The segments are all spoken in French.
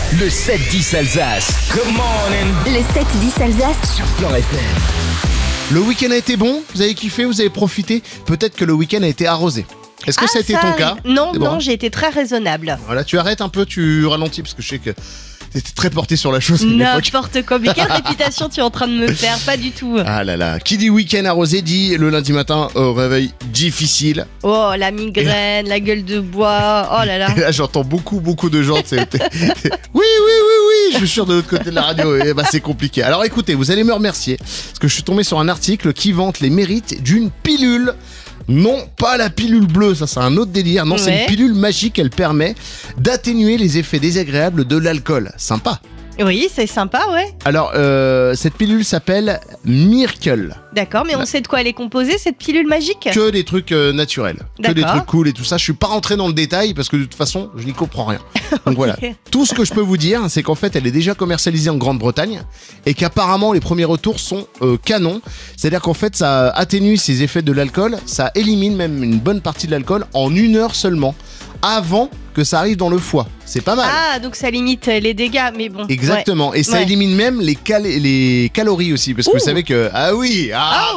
Le 7-10 Alsace. Good morning. Le 7-10 Alsace Sur Fleure FM. Le week-end a été bon, vous avez kiffé, vous avez profité. Peut-être que le week-end a été arrosé. Est-ce que ça a été ton cas? Non, Déborah? non, j'ai été très raisonnable. Voilà, tu arrêtes un peu, tu ralentis parce que je sais que t'étais très porté sur la chose à l'époque. N'importe quoi, mais quelle réputation tu es en train de me faire? Pas du tout. Ah là là, qui dit week-end arrosé dit le lundi matin au réveil difficile. Oh, la migraine, la gueule de bois, oh là là. Et là j'entends beaucoup de gens. Oui, je suis sûr de l'autre côté de la radio. Et bah c'est compliqué. Alors écoutez, vous allez me remercier parce que je suis tombé sur un article qui vante les mérites d'une pilule. Non, pas la pilule bleue, ça c'est un autre délire. Non, c'est une pilule magique, elle permet d'atténuer les effets désagréables de l'alcool. Sympa. Oui, c'est sympa, ouais. Alors, cette pilule s'appelle Miracle. D'accord, mais on sait de quoi elle est composée, cette pilule magique? Que des trucs naturels, que des D'accord. trucs cool et tout ça. Je suis pas rentré dans le détail parce que de toute façon, je n'y comprends rien. Donc voilà. Tout ce que je peux vous dire, c'est qu'en fait, elle est déjà commercialisée en Grande-Bretagne et qu'apparemment, les premiers retours sont canons. C'est-à-dire qu'en fait, ça atténue ces effets de l'alcool, ça élimine même une bonne partie de l'alcool en 1 heure seulement, avant que ça arrive dans le foie. C'est pas mal. Ah, donc ça limite les dégâts, mais bon. Exactement, et ça Ouais. élimine même les calories aussi, parce que vous savez que... Ah oui,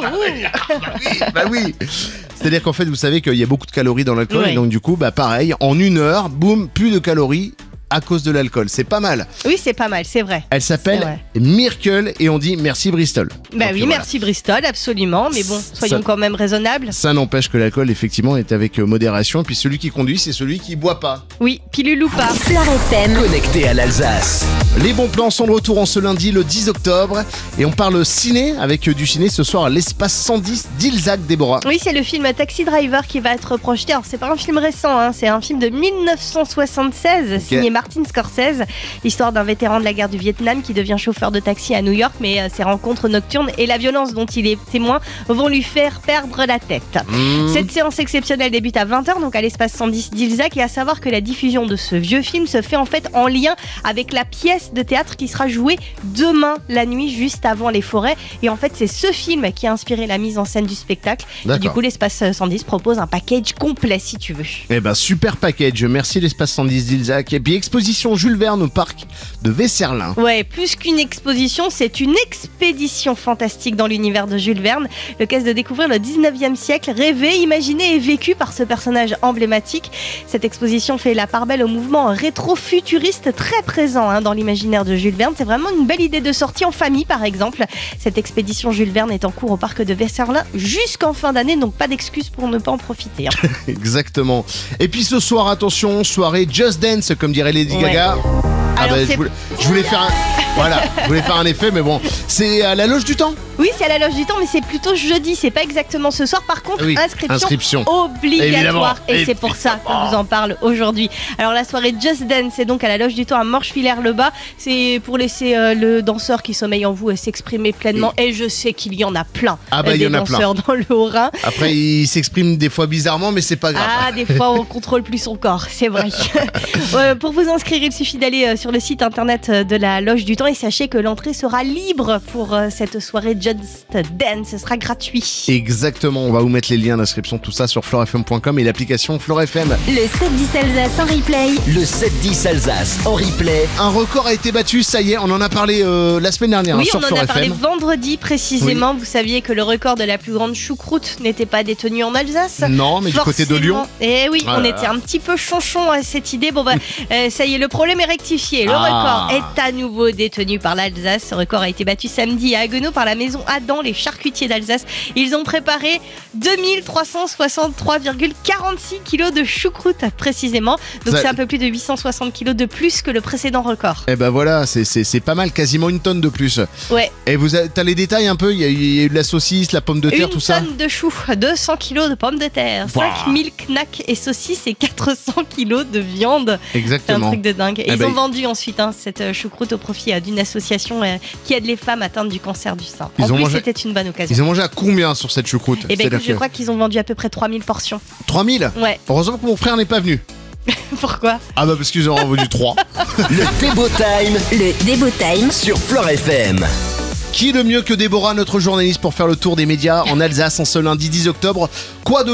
bah oui. C'est-à-dire qu'en fait, vous savez qu'il y a beaucoup de calories dans l'alcool, Ouais. et donc du coup, bah pareil, en 1 heure, boum, plus de calories à cause de l'alcool. C'est pas mal. Oui, c'est pas mal, c'est vrai. Elle C'est s'appelle vrai. Miracle, et on dit merci Bristol. Bah Donc, oui, voilà. merci Bristol, absolument, mais bon, soyons Ça- quand même raisonnables. Ça n'empêche que l'alcool, effectivement, est avec modération, et puis celui qui conduit, c'est celui qui boit pas. Oui, pilule ou pas. Fleure FM. Connecté à l'Alsace. Les bons plans sont de retour en ce lundi, le 10 octobre, et on parle ciné, avec du ciné ce soir à l'espace 110 d'Ilzac, Déborah. Oui, c'est le film Taxi Driver qui va être projeté. Alors, c'est pas un film récent, hein, c'est un film de 1976, signé Martin Scorsese. L'histoire d'un vétéran de la guerre du Vietnam qui devient chauffeur de taxi à New York, mais ses rencontres nocturnes et la violence dont il est témoin vont lui faire perdre la tête. Cette séance exceptionnelle débute à 20h, donc à l'espace 110 d'Ilzac, et à savoir que la diffusion de ce vieux film se fait en fait en lien avec la pièce de théâtre qui sera jouée demain la nuit, juste avant Les Forêts. Et en fait, c'est ce film qui a inspiré la mise en scène du spectacle. Et D'accord. du coup, l'espace 110 propose un package complet si tu veux. Eh ben super package, merci l'espace 110 d'Ilzac. Et puis exposition Jules Verne au parc de Vesserlin. Ouais, plus qu'une exposition, c'est une expédition fantastique dans l'univers de Jules Verne. L'occasion de découvrir le 19e siècle, rêvé, imaginé et vécu par ce personnage emblématique. Cette exposition fait la part belle au mouvement rétro-futuriste très présent dans l'imaginaire de Jules Verne. C'est vraiment une belle idée de sortie en famille, par exemple. Cette expédition Jules Verne est en cours au parc de Vesserlin jusqu'en fin d'année, donc pas d'excuse pour ne pas en profiter. Exactement. Et puis ce soir, attention, soirée Just Dance, comme dirait Lady Gaga. Alors, je voulais faire un... Voilà, je voulais faire un effet, mais bon, c'est à la Loge du Temps. Oui, c'est à la Loge du Temps, mais c'est plutôt jeudi, c'est pas exactement ce soir. Par contre, Oui, inscription Évidemment. obligatoire. Et c'est pour ça qu'on vous en parle aujourd'hui. Alors la soirée Just Dance est donc à la Loge du Temps à Morchevillers-le-Bas. C'est pour laisser le danseur qui sommeille en vous s'exprimer pleinement. Et je sais qu'il y en a plein. Ah bah, il y en a plein. Des danseurs dans le Haut-Rhin. Après, il s'exprime des fois bizarrement, mais c'est pas grave. Ah, des fois on contrôle plus son corps, c'est vrai. Pour vous inscrire, il suffit d'aller sur le site internet de la Loge du Temps et sachez que l'entrée sera libre pour cette soirée Just Dance. Ce sera gratuit. Exactement, on va vous mettre les liens d'inscription, tout ça sur fleurefm.com et l'application Fleur FM. Le 7-10 Alsace en replay. Le 7-10 Alsace en replay. Un record a été battu, ça y est, on en a parlé la semaine dernière Oui, sur on en Fleur a parlé FM. vendredi précisément. Vous saviez que le record de la plus grande choucroute n'était pas détenu en Alsace? Non, mais du côté de Lyon. Eh oui, Ah on là était là. un petit peu chonchon à cette idée. Bon bah, ça y est, le problème est rectifié. Le Ah. record est à nouveau détenu par l'Alsace. Ce record a été battu samedi à Haguenau par la maison Adam, les charcutiers d'Alsace. Ils ont préparé 2363,46 kilos de choucroute précisément. Donc Ça- c'est un peu plus de 860 kilos de plus que le précédent record. Eh ben voilà, c'est pas mal, quasiment 1 tonne de plus. Ouais. Et t'as les détails un peu, il y a eu de la saucisse, la pomme de terre, Une tout ça. tonne de choux, 200 kilos de pommes de terre, Ouah. 5000 knacks et saucisses et 400 kilos de viande. C'est un Exactement. truc de dingue. Et Eh ils ben, ont vendu ensuite cette choucroute au profit d'une association qui aide les femmes atteintes du cancer du sein. Ils En ont plus, mangé- c'était une bonne occasion. Ils ont mangé à combien sur cette choucroute? Et ben C'est-à-dire écoute, je que- crois qu'ils ont vendu à peu près 3000 portions. 3000. Ouais. Heureusement que mon frère n'est pas venu. Pourquoi? Ah bah parce qu'ils auront vendu 3. Le Débo Time Le Débo Time. sur Fleur FM. Qui de mieux que Déborah, notre journaliste, pour faire le tour des médias en Alsace en ce lundi 10 octobre? Quoi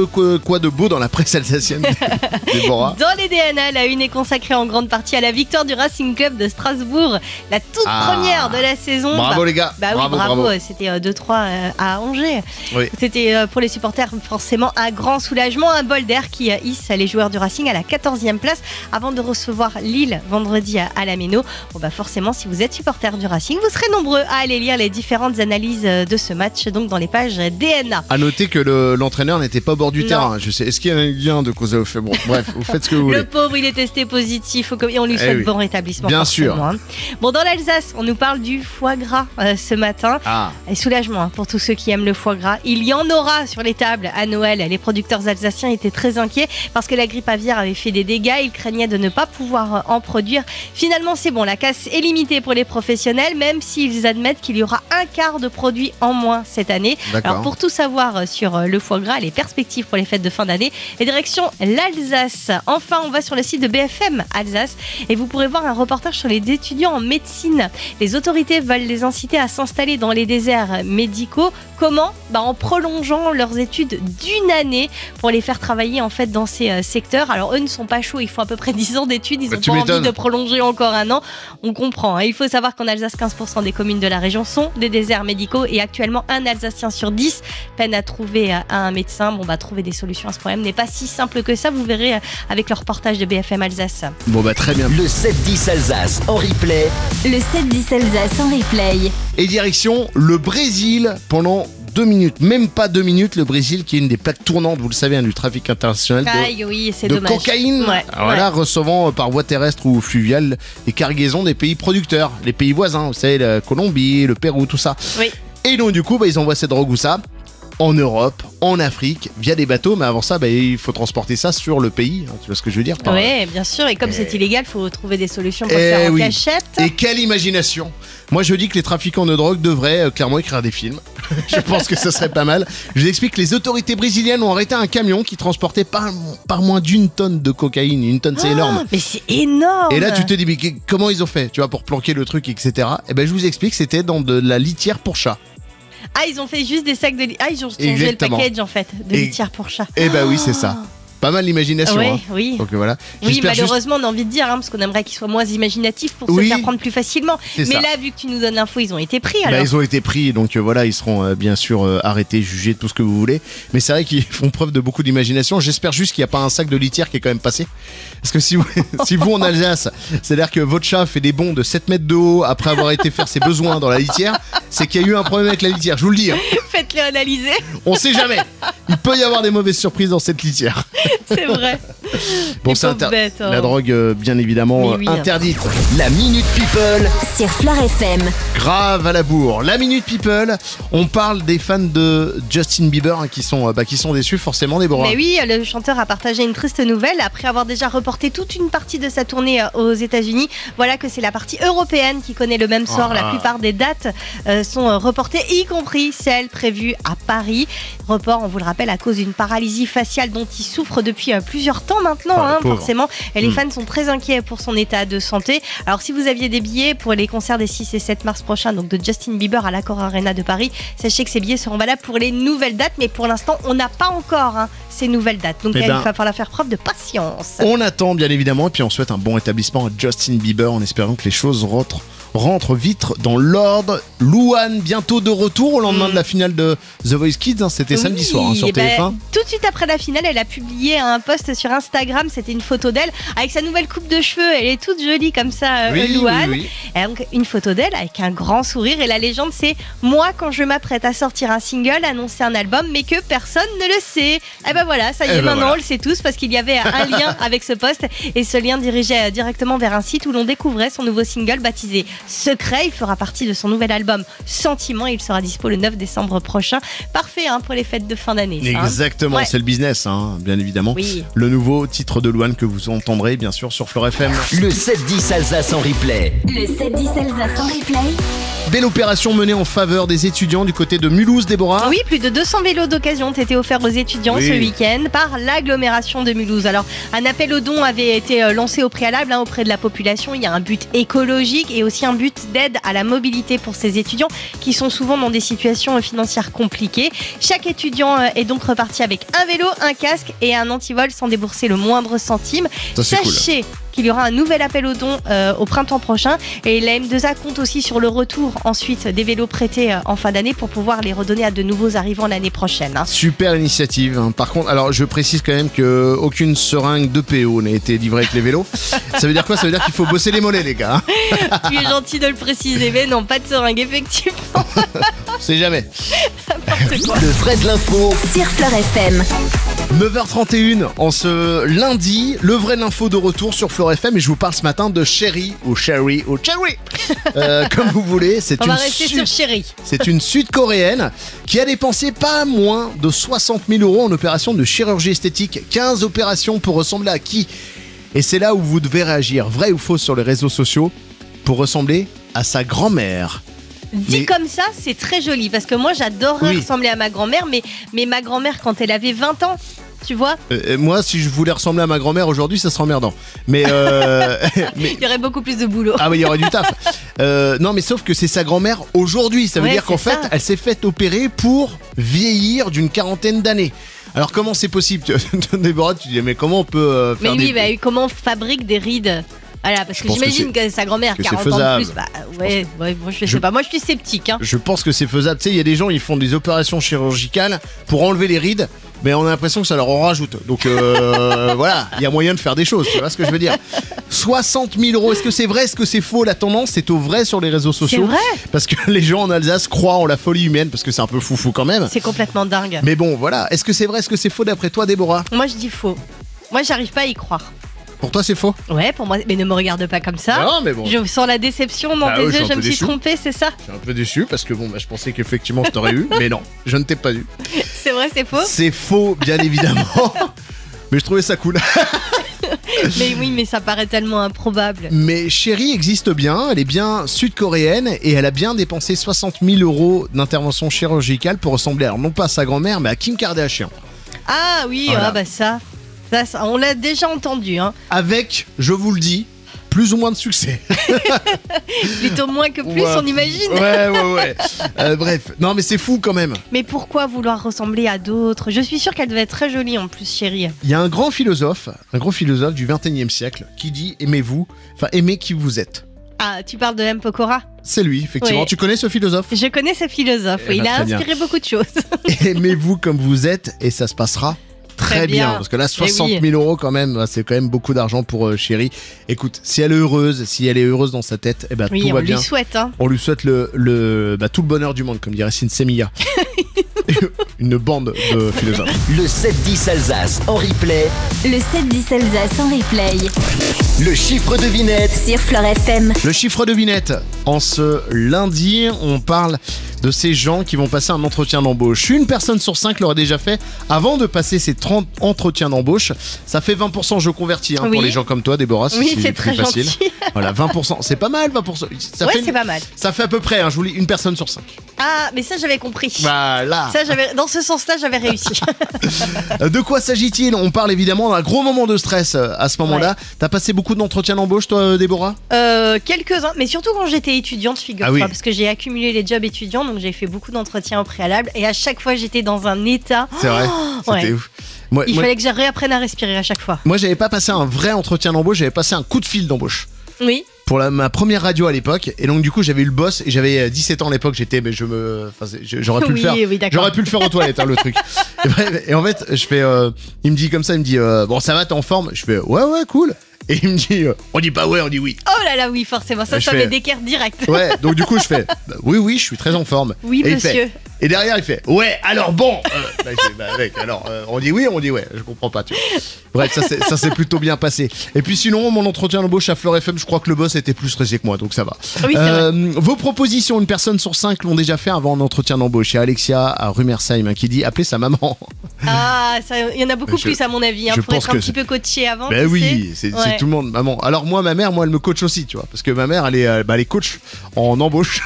de beau dans la presse alsacienne, Déborah? Dans les DNA, la une est consacrée en grande partie à la victoire du Racing Club de Strasbourg, la toute première de la saison. Bravo les gars. Bah oui, bravo. C'était 2-3 à Angers. Oui. C'était pour les supporters forcément un grand soulagement, un bol d'air qui hisse les joueurs du Racing à la 14e place avant de recevoir Lille vendredi à la Méno. Bon bah forcément, si vous êtes supporter du Racing, vous serez nombreux à aller lire les différentes analyses de ce match, donc dans les pages DNA. À noter que l'entraîneur n'était pas au bord du terrain. Je sais, est-ce qu'il y a un lien de cause à effet? Bon, bref, vous faites ce que vous voulez. Le pauvre, il est testé positif et on lui souhaite bon rétablissement. Bien sûr. Hein. Bon, dans l'Alsace, on nous parle du foie gras ce matin. Et soulagement pour tous ceux qui aiment le foie gras. Il y en aura sur les tables à Noël. Les producteurs alsaciens étaient très inquiets parce que la grippe aviaire avait fait des dégâts. Ils craignaient de ne pas pouvoir en produire. Finalement, c'est bon. La casse est limitée pour les professionnels, même s'ils admettent qu'il y aura un quart de produits en moins cette année. Alors, pour tout savoir sur le foie gras, les perspectives pour les fêtes de fin d'année et direction l'Alsace. Enfin, on va sur le site de BFM Alsace et vous pourrez voir un reportage sur les étudiants en médecine. Les autorités veulent les inciter à s'installer dans les déserts médicaux. Comment ? En prolongeant leurs études d'une année pour les faire travailler en fait dans ces secteurs. Alors eux ne sont pas chauds, ils font à peu près 10 ans d'études, ils n'ont pas envie de prolonger encore un an. On comprend. Il faut savoir qu'en Alsace, 15% des communes de la région sont des déserts médicaux et actuellement un Alsacien sur 10 peine à trouver un médecin. Trouver des solutions à ce problème n'est pas si simple que ça, vous verrez avec le reportage de BFM Alsace. Bon très bien. Le 7-10 Alsace en replay. Le 7-10 Alsace en replay. Et direction le Brésil pendant 2 minutes, même pas 2 minutes, le Brésil qui est une des plaques tournantes, vous le savez, du trafic international de cocaïne, recevant par voie terrestre ou fluviale les cargaisons des pays producteurs, les pays voisins, vous savez, la Colombie, le Pérou, tout ça. Oui. Et donc du coup, ils envoient cette drogue où ça en Europe, en Afrique, via des bateaux, mais avant ça, il faut transporter ça sur le pays, tu vois ce que je veux dire? Oui, bien sûr, et comme c'est illégal, il faut trouver des solutions pour le faire en cachette. Et quelle imagination! Moi je dis que les trafiquants de drogue devraient clairement écrire des films. Je pense que ce serait pas mal. Je vous explique, les autorités brésiliennes ont arrêté un camion qui transportait pas moins d'1 tonne de cocaïne. 1 tonne, c'est énorme. Mais c'est énorme. Et là tu te dis, mais comment ils ont fait, tu vois, pour planquer le truc, etc. Je vous explique, c'était dans de la litière pour chat. Ils ont fait juste des sacs de ils ont changé le package en fait de litière pour chat. Oui, c'est ça. Pas mal l'imagination. Oui. Donc voilà. Oui, malheureusement, on a envie de dire, parce qu'on aimerait qu'ils soient moins imaginatifs pour se faire prendre plus facilement. Mais là, vu que tu nous donnes l'info, ils ont été pris. Alors. Ils ont été pris, donc voilà, ils seront bien sûr arrêtés, jugés, tout ce que vous voulez. Mais c'est vrai qu'ils font preuve de beaucoup d'imagination. J'espère juste qu'il n'y a pas un sac de litière qui est quand même passé. Parce que si vous en Alsace, c'est-à-dire que votre chat fait des bonds de 7 mètres de haut après avoir été faire ses besoins dans la litière, c'est qu'il y a eu un problème avec la litière, je vous le dis. Faites-les analyser. On sait jamais. Il peut y avoir des mauvaises surprises dans cette litière. C'est vrai. Bon, c'est la drogue, bien évidemment, interdite. La Minute People sur Fleur FM. Grave à la bourre. La Minute People, on parle des fans de Justin Bieber qui sont déçus forcément, Déborah. Mais oui, le chanteur a partagé une triste nouvelle après avoir déjà reporté toute une partie de sa tournée aux États-Unis. Voilà que c'est la partie européenne qui connaît le même sort. La plupart des dates sont reportées, y compris celles prévues à Paris. Report, on vous le rappelle, à cause d'une paralysie faciale dont il souffre depuis plusieurs temps maintenant, forcément. Et les fans sont très inquiets pour son état de santé. Alors si vous aviez des billets pour les concerts des 6 et 7 mars prochains, donc de Justin Bieber à l'Accor Arena de Paris, sachez que ces billets seront valables pour les nouvelles dates, mais pour l'instant on n'a pas encore ces nouvelles dates, donc il va falloir faire preuve de patience. On attend bien évidemment, et puis on souhaite un bon établissement à Justin Bieber en espérant que les choses rentre vite dans l'ordre. Louane, bientôt de retour au lendemain de la finale de The Voice Kids, c'était samedi soir sur TF1. Tout de suite après la finale, elle a publié un post sur Instagram, c'était une photo d'elle avec sa nouvelle coupe de cheveux, elle est toute jolie comme ça, Louane. Et donc une photo d'elle avec un grand sourire, et la légende c'est: moi quand je m'apprête à sortir un single, annoncer un album, mais que personne ne le sait. Et voilà, ça y est, maintenant on le sait tous, parce qu'il y avait un lien avec ce post, et ce lien dirigeait directement vers un site où l'on découvrait son nouveau single baptisé Secret. Il fera partie de son nouvel album Sentiment, il sera dispo le 9 décembre prochain. Parfait pour les fêtes de fin d'année. Exactement, c'est le business, bien évidemment. Oui. Le nouveau titre de Louane que vous entendrez bien sûr sur Fleur FM. Le 7-10 Alsace en replay. Le 7-10 Alsace en replay. Belle opération menée en faveur des étudiants du côté de Mulhouse, Déborah. Oui, plus de 200 vélos d'occasion ont été offerts aux étudiants ce week-end par l'agglomération de Mulhouse. Alors, un appel aux dons avait été lancé au préalable auprès de la population. Il y a un but écologique et aussi un but d'aide à la mobilité pour ces étudiants qui sont souvent dans des situations financières compliquées. Chaque étudiant est donc reparti avec un vélo, un casque et un antivol sans débourser le moindre centime. Ça, c'est Sachez qu'il y aura un nouvel appel aux dons au printemps prochain et la M2A compte aussi sur le retour ensuite des vélos prêtés en fin d'année pour pouvoir les redonner à de nouveaux arrivants l'année prochaine. Super initiative. Par contre, alors je précise quand même qu'aucune seringue de PO n'a été livrée avec les vélos. Ça veut dire quoi? Ça veut dire qu'il faut bosser les mollets, les gars. Tu es gentil de le préciser, mais non, pas de seringue, effectivement. On sait jamais. Le vrai de l'info. Sur Fleur FM. 9h31 en ce lundi, le vrai de l'info de retour sur Fleur FM et je vous parle ce matin de Cherry ou Cherry ou Cherry, comme vous voulez. On va rester sur Cherry. C'est une Sud-Coréenne qui a dépensé pas moins de 60 000 € en opération de chirurgie esthétique. 15 opérations pour ressembler à qui? Et c'est là où vous devez réagir, vrai ou faux, sur les réseaux sociaux, pour ressembler à sa grand-mère. Dit comme ça, c'est très joli parce que moi j'adorerais ressembler à ma grand-mère, mais ma grand-mère quand elle avait 20 ans, tu vois. Moi, si je voulais ressembler à ma grand-mère aujourd'hui, ça serait emmerdant. Mais il y aurait beaucoup plus de boulot. Ah oui, il y aurait du taf. Non, mais sauf que c'est sa grand-mère aujourd'hui. Ça veut dire qu'en fait, elle s'est faite opérer pour vieillir d'une 40aine d'années. Alors comment c'est possible? Déborah, tu dis mais comment on peut faire comment on fabrique des rides? Voilà, parce que j'imagine que sa grand-mère, 40 ans de plus, moi je sais pas, moi je suis sceptique. Je pense que c'est faisable. Tu sais, il y a des gens, ils font des opérations chirurgicales pour enlever les rides, mais on a l'impression que ça leur en rajoute. Donc voilà, il y a moyen de faire des choses, tu vois ce que je veux dire. 60 000 €, est-ce que c'est vrai, est-ce que c'est faux? La tendance, c'est au vrai sur les réseaux sociaux. C'est vrai. Parce que les gens en Alsace croient en la folie humaine, parce que c'est un peu foufou quand même. C'est complètement dingue. Mais bon, voilà, est-ce que c'est vrai, est-ce que c'est faux d'après toi, Déborah? Moi je dis faux. Moi j'arrive pas à y croire. Pour toi, c'est faux? Ouais, pour moi, mais ne me regarde pas comme ça. Non, mais bon. Je sens la déception dans tes yeux, je me suis trompée, c'est ça? Je suis un peu déçu parce que je pensais qu'effectivement je t'aurais eu, mais non, je ne t'ai pas eu. C'est vrai, c'est faux? C'est faux, bien évidemment. Mais je trouvais ça cool. Mais oui, mais ça paraît tellement improbable. Mais Cherry existe bien, elle est bien sud-coréenne et elle a bien dépensé 60 000 € d'intervention chirurgicale pour ressembler, alors non pas à sa grand-mère, mais à Kim Kardashian. Ah oui, voilà. Ça, on l'a déjà entendu. Hein. Avec, je vous le dis, plus ou moins de succès. Plutôt moins que plus, on imagine. Ouais. Bref, non mais c'est fou quand même. Mais pourquoi vouloir ressembler à d'autres? Je suis sûre qu'elle devait être très jolie en plus, Cherry. Il y a un grand philosophe du 21e siècle qui dit aimez qui vous êtes. Ah, tu parles de M. Pokora? C'est lui, effectivement. Oui. Tu connais ce philosophe? Je connais ce philosophe, il a inspiré beaucoup de choses. Aimez-vous comme vous êtes et ça se passera très bien. Parce que là, 60 000 € quand même, c'est quand même beaucoup d'argent pour Cherry. Écoute, si elle est heureuse dans sa tête, tout va bien. On lui souhaite. Hein. On lui souhaite tout le bonheur du monde, comme dirait Sinsemiya. Une bande de philosophes. Le 7-10 Alsace en replay. Le 7-10 Alsace en replay. Le chiffre devinette sur Fleur FM. Le chiffre devinette. En ce lundi, on parle de ces gens qui vont passer un entretien d'embauche. Une personne sur 5 l'aurait déjà fait avant de passer ces 30 entretiens d'embauche. Ça fait 20%, je convertis pour les gens comme toi, Déborah. Oui, c'est très facile. Gentil. Voilà, 20%. C'est pas mal, 20%. C'est pas mal. Ça fait à peu près, je vous lis, une personne sur 5. Ah, mais ça, j'avais compris. Voilà. Ça, dans ce sens-là, j'avais réussi. De quoi s'agit-il? On parle évidemment d'un gros moment de stress à ce moment-là. Ouais. T'as passé beaucoup d'entretiens d'embauche, toi, Déborah? Quelques-uns, mais surtout quand j'étais étudiante, figure-toi, parce que j'ai accumulé les jobs étudiants, donc j'ai fait beaucoup d'entretiens au préalable, et à chaque fois, j'étais dans un état. C'est vrai, c'était ouf. Il fallait que je réapprenne à respirer à chaque fois. Moi, j'avais pas passé un vrai entretien d'embauche, j'avais passé un coup de fil d'embauche. Oui. Pour ma première radio à l'époque, et donc du coup j'avais eu le boss et j'avais 17 ans à l'époque, j'aurais pu le faire. Oui, j'aurais pu le faire aux toilettes, le truc. Et en fait, il me dit comme ça, bon ça va, t'es en forme? Je fais ouais cool. Et il me dit on dit pas ouais, on dit oui. Oh là là, oui, forcément, ça met d'équerre direct. Ouais, donc du coup je fais oui, je suis très en forme. Oui, et monsieur. Et derrière, il fait ouais, alors bon. Bah, je dis, bah, mec, alors, on dit oui, on dit ouais. Je comprends pas, tu vois. Bref, ça s'est plutôt bien passé. Et puis sinon, mon entretien d'embauche à Fleur FM, je crois que le boss était plus stressé que moi, donc ça va. Oui, c'est vrai. Vos propositions, une personne sur 5 l'ont déjà fait avant un entretien d'embauche. Il y a Alexia à Rumersheim qui dit appelez sa maman. Ah, il y en a beaucoup Je- plus à mon avis, je pour pense être un que petit peu coaché avant. Ben tu oui, sais. c'est Ouais. tout le monde, maman. Alors moi, ma mère, elle me coach aussi, tu vois, parce que ma mère, elle est coach en embauche.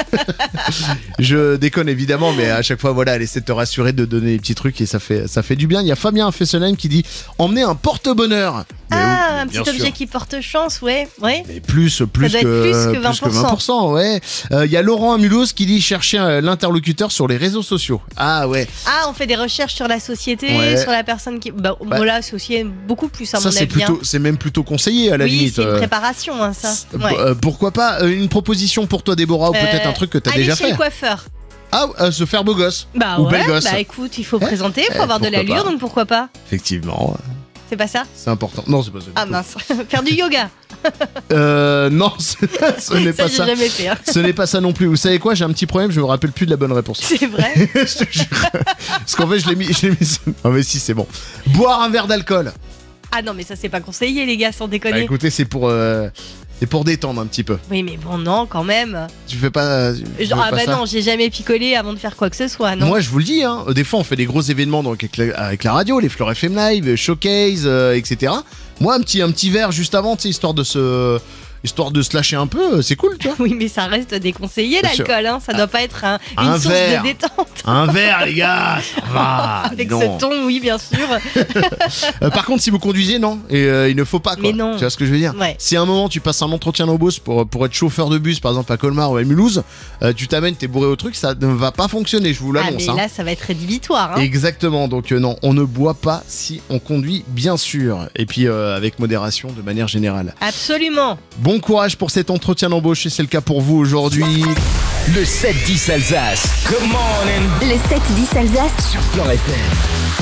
Je déconne évidemment, mais à chaque fois, voilà, elle essaie de te rassurer, de donner des petits trucs et ça fait du bien. Il y a Fabien Fessenheim qui dit emmener un porte-bonheur. Mais oui, Ah, mais un bien petit objet sûr. qui porte chance, ouais. Mais plus doit que être plus que 20%, ouais. Il y a Laurent Amulos qui dit chercher l'interlocuteur sur les réseaux sociaux. Ah ouais. Ah, on fait des recherches sur la société, Ouais. sur la personne qui. Bah, voilà, c'est aussi beaucoup plus à Ça mon c'est avis. c'est même plutôt conseillé à la Oui, limite. c'est une préparation, hein, ça. Ouais. Pourquoi pas une proposition pour toi Déborah ou peut-être un truc que t'as aller déjà chez fait. le coiffeur. Ah, se faire beau gosse. Bah Ou ouais, belle gosse. bah écoute, il faut présenter, il faut avoir de pourquoi l'allure, pas. donc pourquoi pas. Effectivement, C'est pas ça? c'est important. Non, c'est pas ça. Ah mince, faire du yoga. Non, ce n'est Ça, pas j'ai ça. jamais fait. Hein. Ce n'est pas ça non plus. Vous savez quoi? J'ai un petit problème, je me rappelle plus de la bonne réponse. C'est vrai. Je te jure. Parce qu'en fait, je l'ai mis. Ah mais si, c'est bon. Boire un verre d'alcool. Ah non, mais ça c'est pas conseillé, les gars, sans Bah déconner. écoutez, c'est pour détendre un petit peu. Oui, mais bon, non, quand même. Tu fais pas. Ah bah non, j'ai jamais picolé avant de faire quoi que ce soit, non. Moi, je vous le dis, hein, des fois, on fait des gros événements donc, avec la radio, les Fleur FM Live, Showcase, etc. Moi, un petit verre juste avant, tu sais, histoire de se lâcher un peu, c'est cool, tu vois. Oui, mais ça reste déconseillé, Bien sûr. l'alcool, hein. Ça doit pas être une un source verre. de détente. Un verre, les gars, ça va. Avec dis donc. ce ton, oui, bien sûr. Par contre, si vous conduisez, non, et il ne faut pas, quoi. Mais non. Tu vois ce que je veux dire? Ouais. Si à un moment tu passes un entretien d'embauche pour être chauffeur de bus, par exemple à Colmar ou à Mulhouse, tu t'amènes, t'es bourré au truc, ça ne va pas fonctionner, je vous Ah, l'annonce. mais hein. là, ça va être rédhibitoire. Hein. Exactement, donc non, on ne boit pas si on conduit, bien sûr, et puis avec modération de manière générale. Absolument. Bon courage pour cet entretien d'embauche, et c'est le cas pour vous aujourd'hui. Le 7-10 Alsace. Come on in. Le 7-10 Alsace Sur Fleur FM.